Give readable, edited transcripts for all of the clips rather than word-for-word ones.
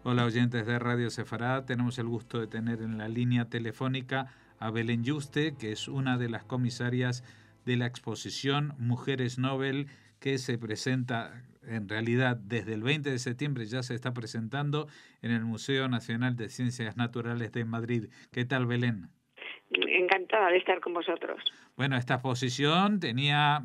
Hola oyentes de Radio Sefarad, tenemos el gusto de tener en la línea telefónica a Belén Yuste, que es una de las comisarias de la exposición Mujeres Nobel, que se presenta en realidad desde el 20 de septiembre, ya se está presentando en el Museo Nacional de Ciencias Naturales de Madrid. ¿Qué tal, Belén? Encantada de estar con vosotros. Bueno, esta exposición tenía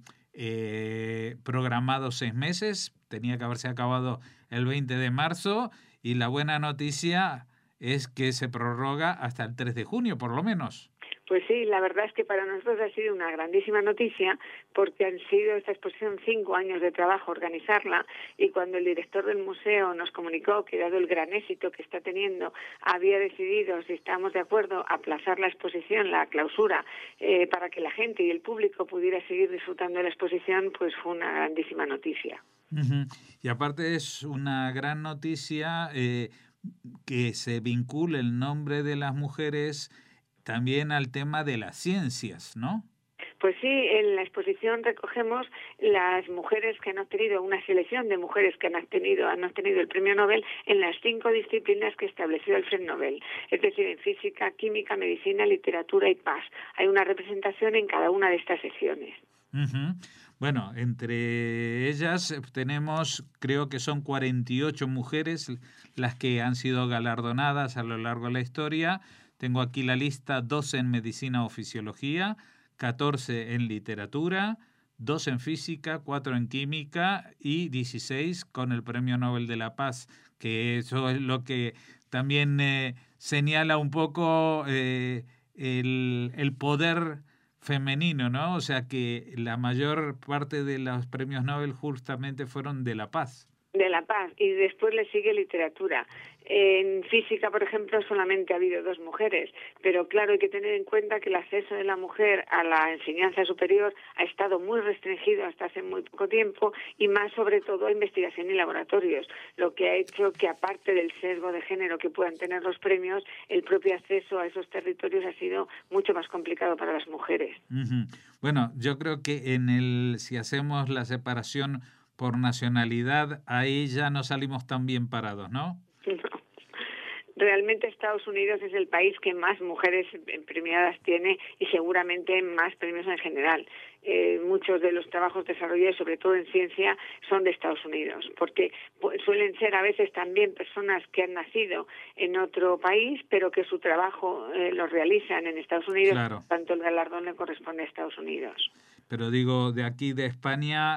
programado 6 meses, tenía que haberse acabado el 20 de marzo y la buena noticia es que se prorroga hasta el 3 de junio, por lo menos. Pues sí, la verdad es que para nosotros ha sido una grandísima noticia porque han sido esta exposición 5 años de trabajo organizarla, y cuando el director del museo nos comunicó que, dado el gran éxito que está teniendo, había decidido, si estábamos de acuerdo, aplazar la exposición, la clausura, para que la gente y el público pudiera seguir disfrutando de la exposición, pues fue una grandísima noticia. Uh-huh. Y aparte es una gran noticia que se vincule el nombre de las mujeres también al tema de las ciencias, ¿no? Pues sí, en la exposición recogemos las mujeres que han obtenido, una selección de mujeres que han obtenido el premio Nobel en las 5 disciplinas que estableció Alfred Nobel, es decir, en física, química, medicina, literatura y paz. Hay una representación en cada una de estas secciones. Uh-huh. Bueno, entre ellas tenemos, creo que son 48 mujeres las que han sido galardonadas a lo largo de la historia. Tengo aquí la lista: 12 en medicina o fisiología, 14 en literatura, 2 en física, 4 en química y 16 con el Premio Nobel de la Paz, que eso es lo que también señala un poco el poder femenino, ¿no? O sea que la mayor parte de los premios Nobel justamente fueron de la paz. De la paz, y después le sigue literatura. En física, por ejemplo, solamente ha habido 2 mujeres, pero claro, hay que tener en cuenta que el acceso de la mujer a la enseñanza superior ha estado muy restringido hasta hace muy poco tiempo, y más sobre todo a investigación y laboratorios, lo que ha hecho que, aparte del sesgo de género que puedan tener los premios, el propio acceso a esos territorios ha sido mucho más complicado para las mujeres. Uh-huh. Bueno, yo creo que si hacemos la separación por nacionalidad, ahí ya no salimos tan bien parados, ¿no? No. Realmente Estados Unidos es el país que más mujeres premiadas tiene, y seguramente más premios en general. Muchos de los trabajos desarrollados, sobre todo en ciencia, son de Estados Unidos, porque suelen ser a veces también personas que han nacido en otro país, pero que su trabajo lo realizan en Estados Unidos. Claro. Tanto el galardón le corresponde a Estados Unidos. Pero digo, de aquí de España,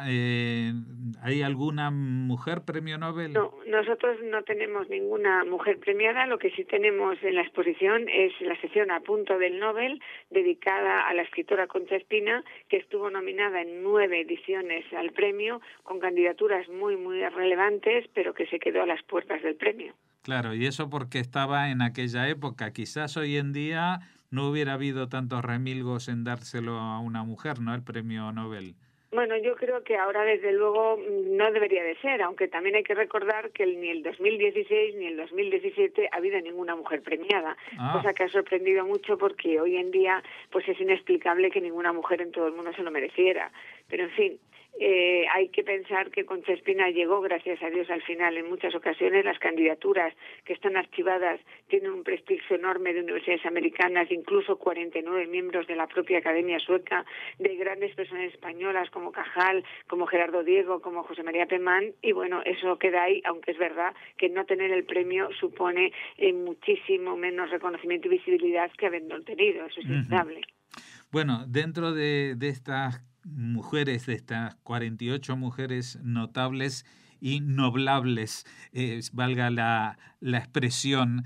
¿hay alguna mujer premio Nobel? No, nosotros no tenemos ninguna mujer premiada. Lo que sí tenemos en la exposición es la sección A Punto del Nobel, dedicada a la escritora Concha Espina, que estuvo nominada en 9 ediciones al premio, con candidaturas muy, muy relevantes, pero que se quedó a las puertas del premio. Claro, y eso porque estaba en aquella época. Quizás hoy en día no hubiera habido tantos remilgos en dárselo a una mujer, ¿no? El premio Nobel. Bueno, yo creo que ahora, desde luego, no debería de ser, aunque también hay que recordar que ni el 2016 ni el 2017 ha habido ninguna mujer premiada, cosa que ha sorprendido mucho, porque hoy en día pues es inexplicable que ninguna mujer en todo el mundo se lo mereciera. Pero, en fin, hay que pensar que Concha Espina llegó, gracias a Dios, al final. En muchas ocasiones las candidaturas que están archivadas tienen un prestigio enorme de universidades americanas, incluso 49 miembros de la propia Academia Sueca, de grandes personas españolas como Cajal, como Gerardo Diego, como José María Pemán, y bueno, eso queda ahí, aunque es verdad que no tener el premio supone muchísimo menos reconocimiento y visibilidad que haberlo tenido. Eso es innegable. Bueno, dentro de estas mujeres, de estas 48 mujeres notables y noblables, valga la expresión,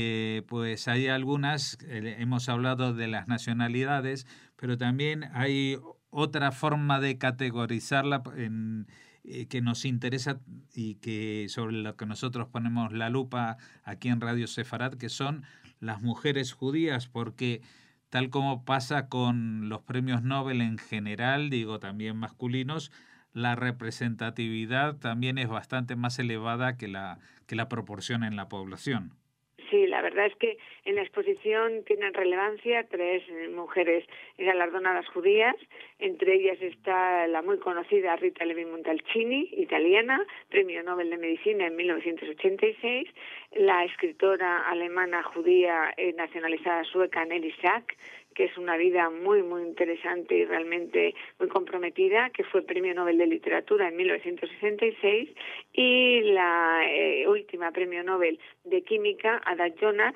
pues hay algunas, hemos hablado de las nacionalidades, pero también hay otra forma de categorizarla que nos interesa y que sobre lo que nosotros ponemos la lupa aquí en Radio Sefarad, que son las mujeres judías, porque tal como pasa con los premios Nobel en general, digo también masculinos, la representatividad también es bastante más elevada que la proporción en la población. Sí, la verdad es que en la exposición tienen relevancia 3 mujeres galardonadas judías, entre ellas está la muy conocida Rita Levi-Montalcini, italiana, premio Nobel de Medicina en 1986, la escritora alemana judía nacionalizada sueca Nelly Sachs, que es una vida muy, muy interesante y realmente muy comprometida, que fue Premio Nobel de Literatura en 1966, y la última Premio Nobel de Química, Ada Jonath,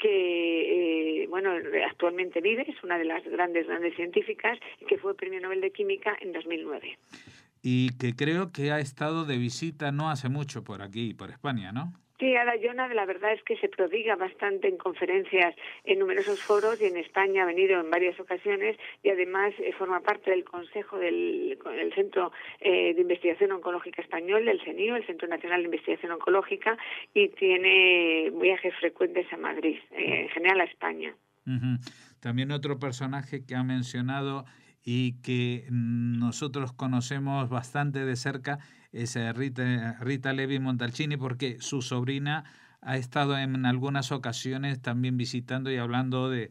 que actualmente vive, es una de las grandes científicas, y que fue Premio Nobel de Química en 2009. Y que creo que ha estado de visita no hace mucho por aquí, por España, ¿no? Sí, Ada Jonath, la verdad es que se prodiga bastante en conferencias en numerosos foros y en España ha venido en varias ocasiones y además forma parte del consejo del Centro de Investigación Oncológica Español, del CENIO, el Centro Nacional de Investigación Oncológica, y tiene viajes frecuentes a Madrid, en general a España. Uh-huh. También otro personaje que ha mencionado y que nosotros conocemos bastante de cerca es Rita Levi-Montalcini, porque su sobrina ha estado en algunas ocasiones también visitando y hablando de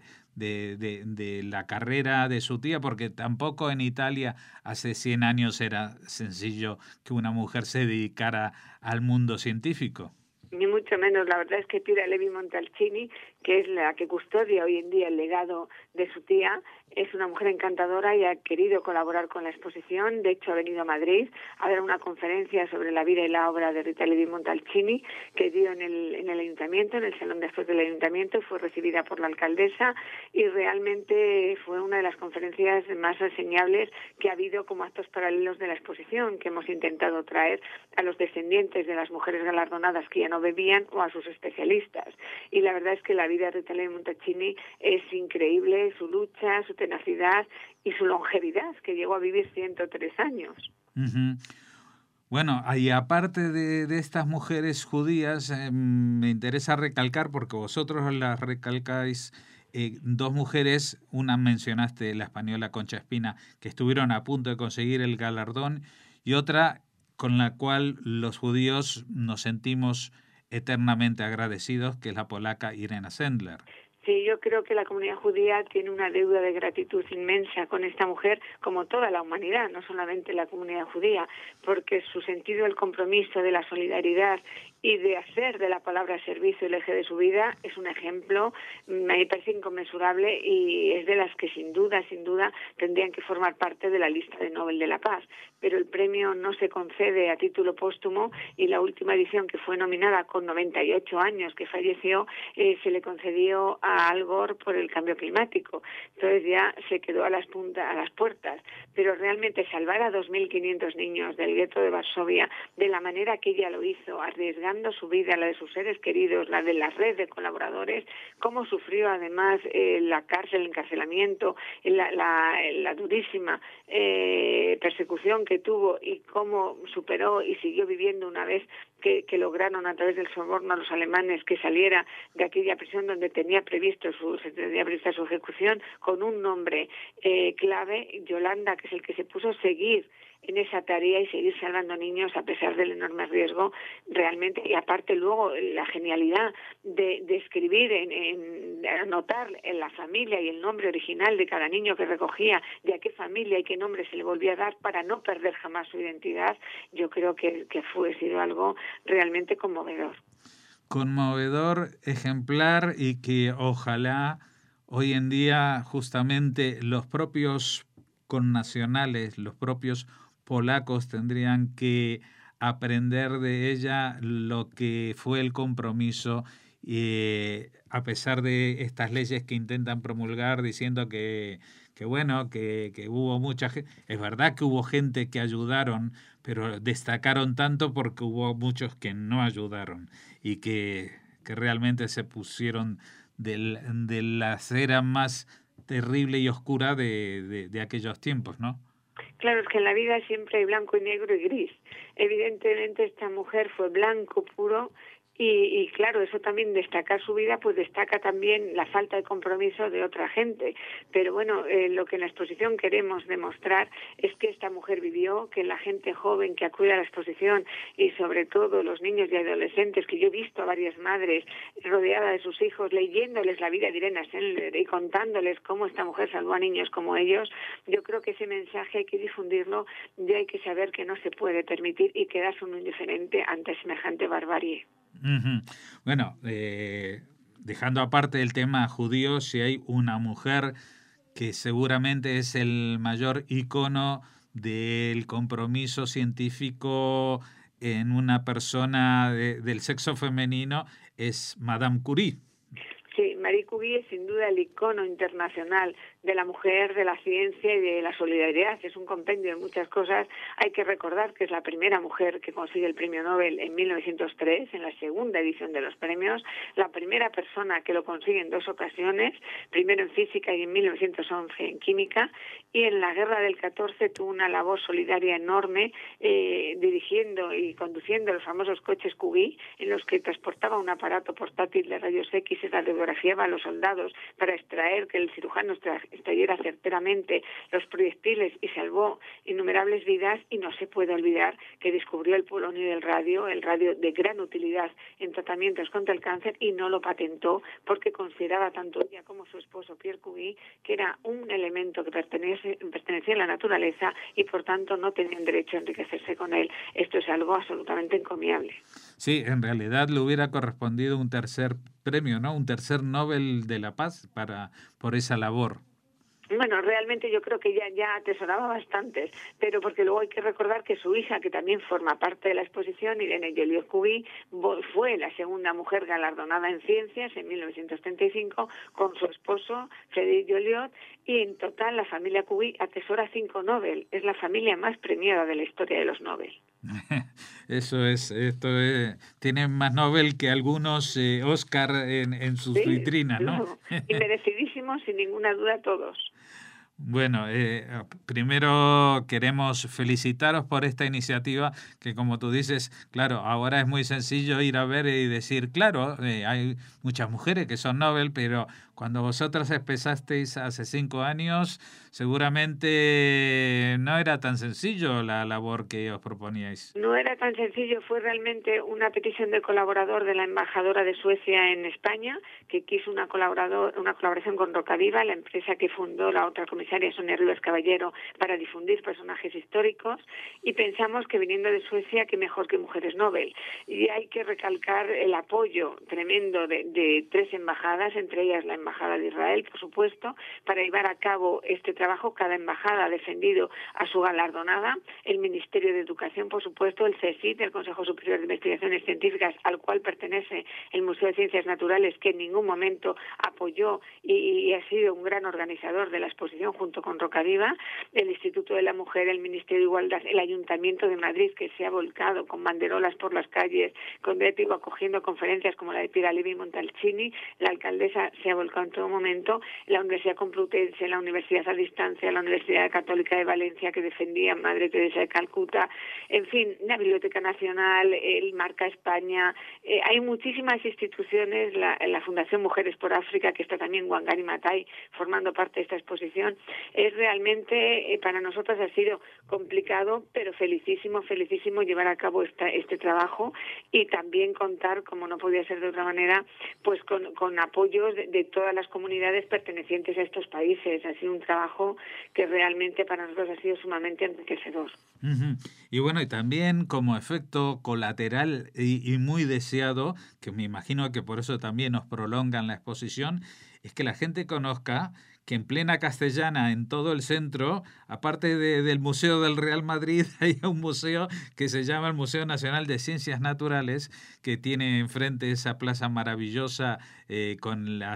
la carrera de su tía, porque tampoco en Italia hace 100 años era sencillo que una mujer se dedicara al mundo científico. Ni mucho menos. La verdad es que Rita Levi-Montalcini, que es la que custodia hoy en día el legado de su tía, es una mujer encantadora y ha querido colaborar con la exposición. De hecho, ha venido a Madrid a dar una conferencia sobre la vida y la obra de Rita Levi-Montalcini, que dio en el ayuntamiento, en el salón de actos del ayuntamiento, y fue recibida por la alcaldesa, y realmente fue una de las conferencias más reseñables que ha habido como actos paralelos de la exposición, que hemos intentado traer a los descendientes de las mujeres galardonadas que ya no bebían o a sus especialistas. Y la verdad es que la vida de Rita Levi-Montalcini es increíble, su lucha, su tenacidad y su longevidad, que llegó a vivir 103 años. Uh-huh. Bueno, y aparte de estas mujeres judías, me interesa recalcar, porque vosotros las recalcáis, 2 mujeres, una mencionaste, la española Concha Espina, que estuvieron a punto de conseguir el galardón, y otra con la cual los judíos nos sentimos eternamente agradecidos, que es la polaca Irena Sendler. Sí, yo creo que la comunidad judía tiene una deuda de gratitud inmensa con esta mujer, como toda la humanidad, no solamente la comunidad judía, porque su sentido del compromiso, de la solidaridad y de hacer de la palabra servicio el eje de su vida es un ejemplo, me parece inconmensurable, y es de las que sin duda tendrían que formar parte de la lista de Nobel de la Paz. Pero el premio no se concede a título póstumo, y la última edición, que fue nominada con 98 años, que falleció, se le concedió a Al Gore por el cambio climático. Entonces ya se quedó a las puertas. Pero realmente salvar a 2.500 niños del gueto de Varsovia de la manera que ella lo hizo, arriesgando su vida, la de sus seres queridos, la de la red de colaboradores, cómo sufrió además la cárcel, el encarcelamiento, la durísima persecución que tuvo, y cómo superó y siguió viviendo una vez que lograron a través del soborno a los alemanes que saliera de aquella prisión donde tenía prevista su ejecución, con un nombre clave, Yolanda, que es el que se puso a seguir en esa tarea y seguir salvando niños a pesar del enorme riesgo realmente. Y aparte luego la genialidad de escribir, de anotar en la familia y el nombre original de cada niño que recogía, de a qué familia y qué nombre se le volvía a dar para no perder jamás su identidad. Yo creo que fue sido algo realmente conmovedor. Conmovedor, ejemplar, y que ojalá hoy en día justamente los propios connacionales, los propios polacos tendrían que aprender de ella lo que fue el compromiso, a pesar de estas leyes que intentan promulgar diciendo que hubo mucha gente. Es verdad que hubo gente que ayudaron, pero destacaron tanto porque hubo muchos que no ayudaron y que realmente se pusieron de la acera más terrible y oscura de aquellos tiempos, ¿no? Claro, es que en la vida siempre hay blanco y negro y gris. Evidentemente esta mujer fue blanco puro Y claro, eso también, destacar su vida, pues destaca también la falta de compromiso de otra gente. Pero bueno, lo que en la exposición queremos demostrar es que esta mujer vivió, que la gente joven que acude a la exposición y sobre todo los niños y adolescentes, que yo he visto a varias madres rodeada de sus hijos leyéndoles la vida de Irene Sendler y contándoles cómo esta mujer salvó a niños como ellos, yo creo que ese mensaje hay que difundirlo y hay que saber que no se puede permitir y quedarse un indiferente ante semejante barbarie. Bueno, dejando aparte el tema judío, si hay una mujer que seguramente es el mayor icono del compromiso científico en una persona del sexo femenino, es Madame Curie. Sí, Marie Curie es sin duda el icono internacional de la mujer, de la ciencia y de la solidaridad. Es un compendio de muchas cosas. Hay que recordar que es la primera mujer que consigue el premio Nobel en 1903, en la segunda edición de los premios, la primera persona que lo consigue en 2 ocasiones, primero en física y en 1911 en química, y en la guerra del 14 tuvo una labor solidaria enorme, dirigiendo y conduciendo los famosos coches Curie, en los que transportaba un aparato portátil de rayos X y radiografiaba a los soldados para extraer, que el cirujano extrayera certeramente los proyectiles, y salvó innumerables vidas. Y no se puede olvidar que descubrió el polonio del radio, el radio de gran utilidad en tratamientos contra el cáncer, y no lo patentó porque consideraba tanto ella como su esposo Pierre Curie que era un elemento que pertenecía a la naturaleza y por tanto no tenían derecho a enriquecerse con él. Esto es algo absolutamente encomiable. Sí, en realidad le hubiera correspondido un tercer premio, ¿no? Un tercer Nobel de la Paz por esa labor. Bueno, realmente yo creo que ya atesoraba bastantes, pero porque luego hay que recordar que su hija, que también forma parte de la exposición, Irene Joliot-Curie, fue la segunda mujer galardonada en ciencias en 1935 con su esposo Frédéric Joliot, y en total la familia Curie atesora 5 Nobel. Es la familia más premiada de la historia de los Nobel. Tienen más Nobel que algunos Oscar en sus vitrinas, ¿no? Y merecidísimos, sin ninguna duda, todos. Bueno, primero queremos felicitaros por esta iniciativa que, como tú dices, claro, ahora es muy sencillo ir a ver y decir, claro, hay muchas mujeres que son Nobel, pero cuando vosotras empezasteis hace 5 años, seguramente no era tan sencillo la labor que os proponíais. No era tan sencillo, fue realmente una petición del colaborador de la embajadora de Suecia en España, que quiso una colaboración con Rocaviva, la empresa que fundó la otra comisaria Sonia Rivas Caballero, para difundir personajes históricos, y pensamos que viniendo de Suecia, qué mejor que mujeres Nobel. Y hay que recalcar el apoyo tremendo de 3 embajadas, entre ellas la Embajada de Israel, por supuesto, para llevar a cabo este trabajo. Cada embajada ha defendido a su galardonada, el Ministerio de Educación, por supuesto, el CSIC, el Consejo Superior de Investigaciones Científicas, al cual pertenece el Museo de Ciencias Naturales, que en ningún momento apoyó y ha sido un gran organizador de la exposición junto con Rocaviva, el Instituto de la Mujer, el Ministerio de Igualdad, el Ayuntamiento de Madrid, que se ha volcado con banderolas por las calles, con Détigo acogiendo conferencias como la de Piera Levi Montalcini, la alcaldesa se ha volcado en todo momento, la Universidad Complutense, la Universidad a Distancia, la Universidad Católica de Valencia, que defendía a Madre Teresa de Calcuta, en fin, la Biblioteca Nacional, el Marca España, hay muchísimas instituciones, la Fundación Mujeres por África, que está también Wangari Maathai formando parte de esta exposición. Es realmente, para nosotros ha sido complicado, pero felicísimo llevar a cabo este trabajo, y también contar, como no podía ser de otra manera, pues con apoyos de todas las comunidades pertenecientes a estos países. Ha sido un trabajo que realmente para nosotros ha sido sumamente enriquecedor. Y bueno, y también como efecto colateral y muy deseado, que me imagino que por eso también nos prolongan la exposición, es que la gente conozca que en plena Castellana, en todo el centro, aparte del Museo del Real Madrid, hay un museo que se llama el Museo Nacional de Ciencias Naturales, que tiene enfrente esa plaza maravillosa con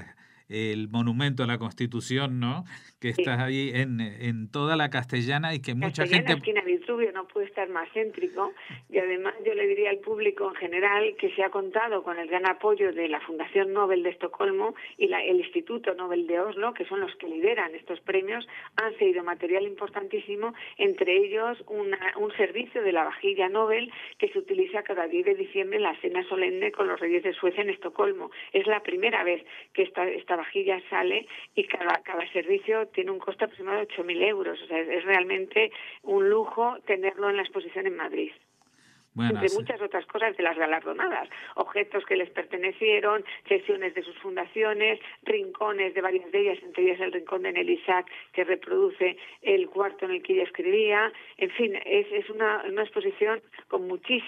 el monumento a la Constitución, ¿no? Que Sí. está ahí en toda la Castellana y que mucha gente... Esquina Vitruvio, no puede estar más céntrico, y además yo le diría al público en general que se ha contado con el gran apoyo de la Fundación Nobel de Estocolmo y el Instituto Nobel de Oslo, que son los que lideran estos premios, han cedido material importantísimo, entre ellos un servicio de la vajilla Nobel que se utiliza cada 10 de diciembre en la cena solemne con los reyes de Suecia en Estocolmo. Es la primera vez que esta vajilla sale y cada servicio tiene un coste aproximado de 8.000 euros. O sea, es realmente un lujo tenerlo en la exposición en Madrid. Bueno, entre muchas otras cosas de las galardonadas, objetos que les pertenecieron, sesiones de sus fundaciones, rincones de varias de ellas, entre ellas el rincón de Nelly Sachs, que reproduce el cuarto en el que ella escribía. En fin, es una exposición con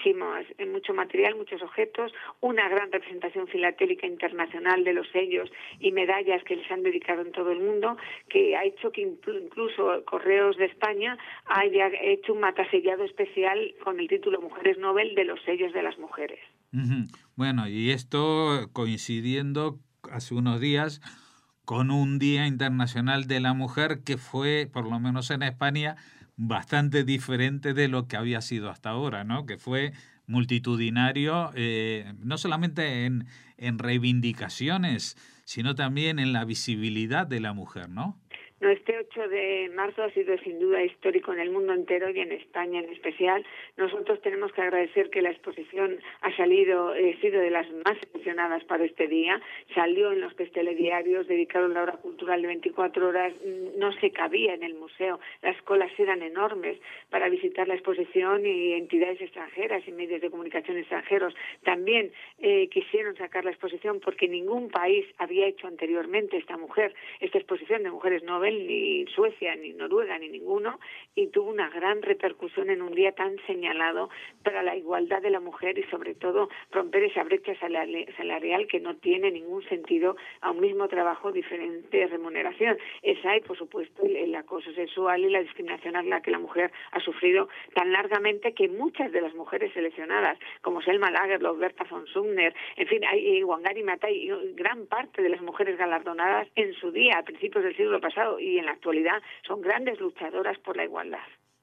mucho material, muchos objetos, una gran representación filatélica internacional de los sellos y medallas que les han dedicado en todo el mundo, que ha hecho que incluso Correos de España haya hecho un matasellado especial con el título Mujeres Nobel de los sellos de las mujeres. Bueno, y esto coincidiendo hace unos días con un Día Internacional de la Mujer que fue, por lo menos en España, bastante diferente de lo que había sido hasta ahora, ¿no? Que fue multitudinario, no solamente en reivindicaciones, sino también en la visibilidad de la mujer, ¿no? No, este 8 de marzo ha sido sin duda histórico en el mundo entero y en España en especial. Nosotros tenemos que agradecer que la exposición ha sido de las más seleccionadas para este día. Salió en los telediarios, dedicaron la hora cultural de 24 horas, no se cabía en el museo. Las colas eran enormes para visitar la exposición y entidades extranjeras y medios de comunicación extranjeros también quisieron sacar la exposición porque ningún país había hecho anteriormente esta exposición de mujeres Nobel, ni Suecia, ni Noruega, ni ninguno, y tuvo una gran repercusión en un día tan señalado para la igualdad de la mujer y sobre todo romper esa brecha salarial que no tiene ningún sentido a un mismo trabajo diferente remuneración. Esa hay, por supuesto, el acoso sexual y la discriminación a la que la mujer ha sufrido tan largamente que muchas de las mujeres seleccionadas, como Selma Lagerlöf, Berta von Suttner, en fin, hay Wangari Maathai, gran parte de las mujeres galardonadas en su día, a principios del siglo pasado, y en la actualidad son grandes luchadoras por la igualdad.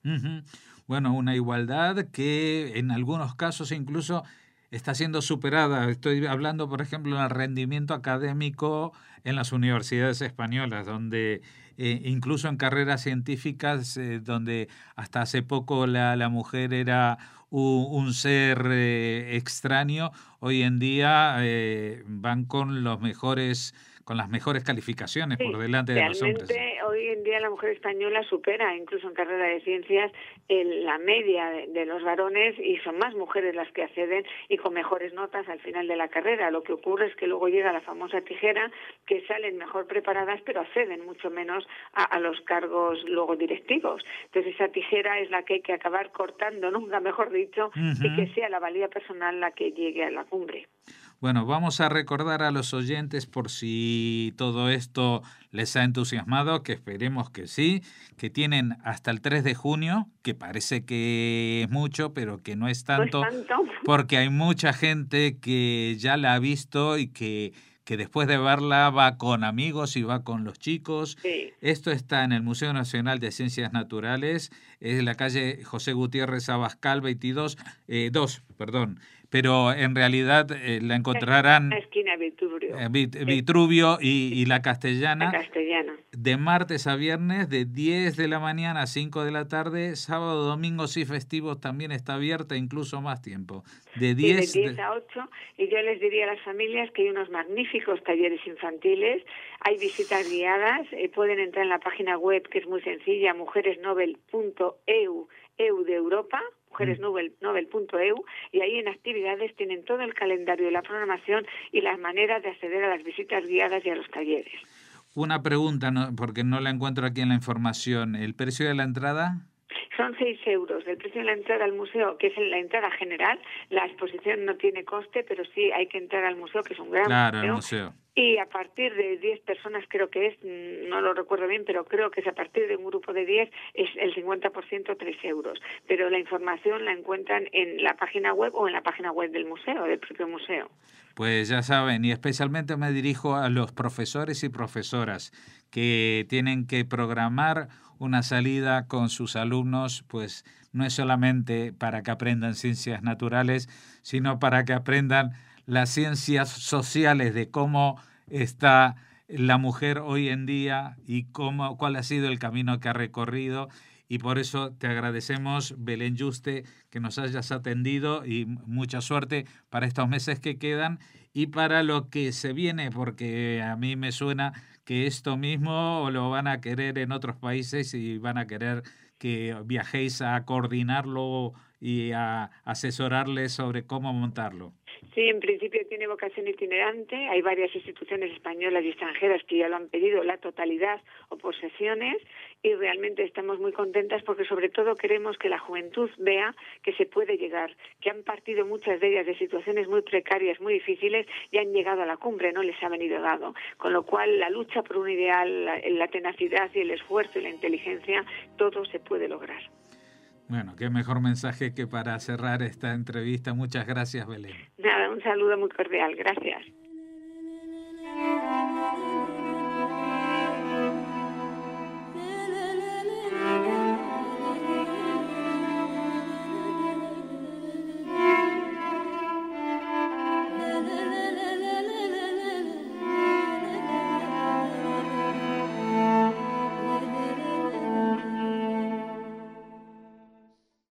Bueno, una igualdad que en algunos casos incluso está siendo superada. Estoy hablando, por ejemplo, del rendimiento académico en las universidades españolas, donde incluso en carreras científicas, donde hasta hace poco la mujer era un ser extraño, hoy en día van con las mejores calificaciones por delante de los hombres. Realmente hoy en día la mujer española supera incluso en carrera de ciencias la media de los varones y son más mujeres las que acceden y con mejores notas al final de la carrera. Lo que ocurre es que luego llega la famosa tijera, que salen mejor preparadas pero acceden mucho menos a los cargos luego directivos. Entonces esa tijera es la que hay que acabar cortando, nunca mejor dicho, y que sea la valía personal la que llegue a la cumbre. Bueno, vamos a recordar a los oyentes, por si todo esto les ha entusiasmado, que esperemos que sí, que tienen hasta el 3 de junio, que parece que es mucho, pero que no es tanto, porque hay mucha gente que ya la ha visto y que después de verla va con amigos y va con los chicos. Sí. Esto está en el Museo Nacional de Ciencias Naturales, es en la calle José Gutiérrez Abascal 2, pero en realidad la encontrarán esquina Vitruvio, Vitruvio y la Castellana, Castellana, de martes a viernes de 10 de la mañana a 5 de la tarde, sábado, domingos y festivos también está abierta incluso más tiempo, de 10 a 8, y yo les diría a las familias que hay unos magníficos talleres infantiles, hay visitas guiadas, pueden entrar en la página web que es muy sencilla, mujeresnobel.eu, EU de Europa, mujeresnobel.eu, y ahí en actividades tienen todo el calendario de la programación y las maneras de acceder a las visitas guiadas y a los talleres. Una pregunta, porque no la encuentro aquí en la información. ¿El precio de la entrada? Son 6 euros. El precio de la entrada al museo, que es la entrada general, la exposición no tiene coste, pero sí hay que entrar al museo, que es un gran museo. Y a partir de 10 personas, creo que es, no lo recuerdo bien, pero creo que es a partir de un grupo de 10, es el 50% 3 euros. Pero la información la encuentran en la página web o en la página web del museo, del propio museo. Pues ya saben, y especialmente me dirijo a los profesores y profesoras que tienen que programar una salida con sus alumnos, pues no es solamente para que aprendan ciencias naturales, sino para que aprendan las ciencias sociales de cómo está la mujer hoy en día y cuál ha sido el camino que ha recorrido. Y por eso te agradecemos, Belén Yuste, que nos hayas atendido y mucha suerte para estos meses que quedan y para lo que se viene, porque a mí me suena que esto mismo lo van a querer en otros países y van a querer que viajéis a coordinarlo y a asesorarles sobre cómo montarlo. Sí, en principio tiene vocación itinerante. Hay varias instituciones españolas y extranjeras que ya lo han pedido, la totalidad o por sesiones, y realmente estamos muy contentas porque sobre todo queremos que la juventud vea que se puede llegar, que han partido muchas de ellas de situaciones muy precarias, muy difíciles, y han llegado a la cumbre, no les ha venido dado. Con lo cual la lucha por un ideal, la tenacidad y el esfuerzo y la inteligencia, todo se puede lograr. Bueno, qué mejor mensaje que para cerrar esta entrevista. Muchas gracias, Belén. Nada, un saludo muy cordial. Gracias.